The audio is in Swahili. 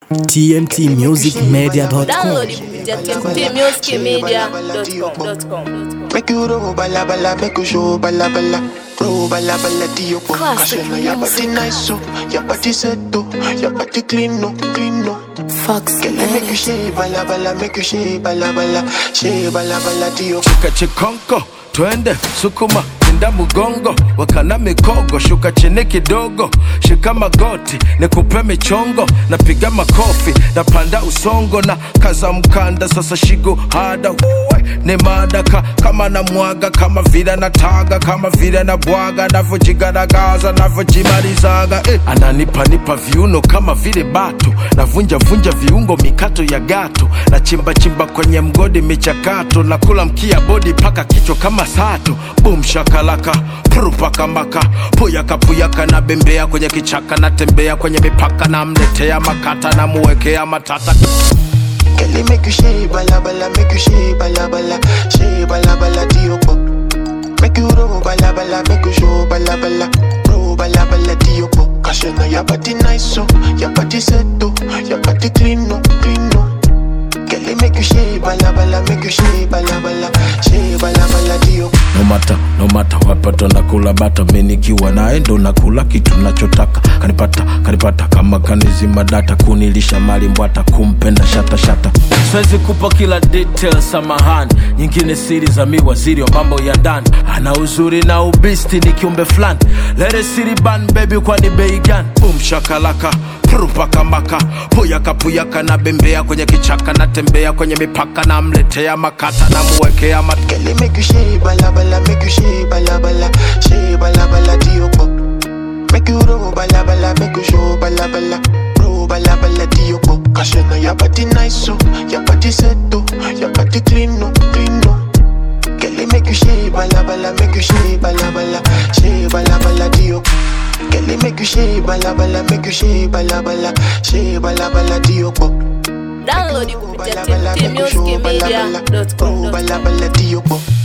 tmtmusicmedia.com. Download it at tmtmusicmedia.com. Make you roll bala bala, make you show bala bala, roll bala bala to your body. Cause you know your body nice so, your body set to, your body clean no, clean no. Fox, can I make you shake bala bala, make you shake bala bala to your. Chika chikonko, twende sukuma tinda mugongo, wakana mikogo, shuka chini kidogo, shika magoti, nikupe michongo, napiga makofi, napanda usongo na kaza mkanda, sasa shigo hada ni madaka, kama na mwaga, kama vile na taga, kama vile na bwaga, navojigaragaza, navojimalizaga ananipa viuno kama vile bato, navunja viungo mikato ya gato, na chimba kwenye mgodi michakato, na kula mkia body paka kichwa kama sato, boom shakalaka, prupa maka, puyaka na bembea kwenye kichaka, na tembea kwenye mipaka, na mletea makata, na muwekea matata. Can I make you shake bala bala, make you shake bala bala to your body. Make you roll bala bala, make you show bala bala, roll bala bala to your body. Cause you know your body nice so, your body set to, your body clean no, clean no. Can I make you shake bala bala, make you shake bala bala to your body. No matter wapato nakula bata, minikiwa nae ndo nakula kitu nachotaka. Kanipata kama kanizima data, kunilisha mali mbwata, kumpenda shata. Siwezi kupa kila detail samahani, nyingine siri za mi waziri wa mambo ya ndani. Ana uzuri na ubisti ni kiumbe flani, lere siri ban baby kwa ni bei gani. Boom shakalaka, prupa maka, puyaka na bembea kwenye kichaka, na tembea kwenye mipaka, na mletea makata, na muwekea matata. Can I make you shake bala bala, make you shake bala bala to your body. Make you roll bala bala, make you show bala bala, roll bala bala to your body. Cause you know your body nice so, your body set to, your body clean no, clean no. Can I make you shake bala bala, make you shake bala bala to your body. Can I make you shake bala bala, make you shake bala bala to your body. Download it at tmtmusicmedia.com. Roll bala bala to your body.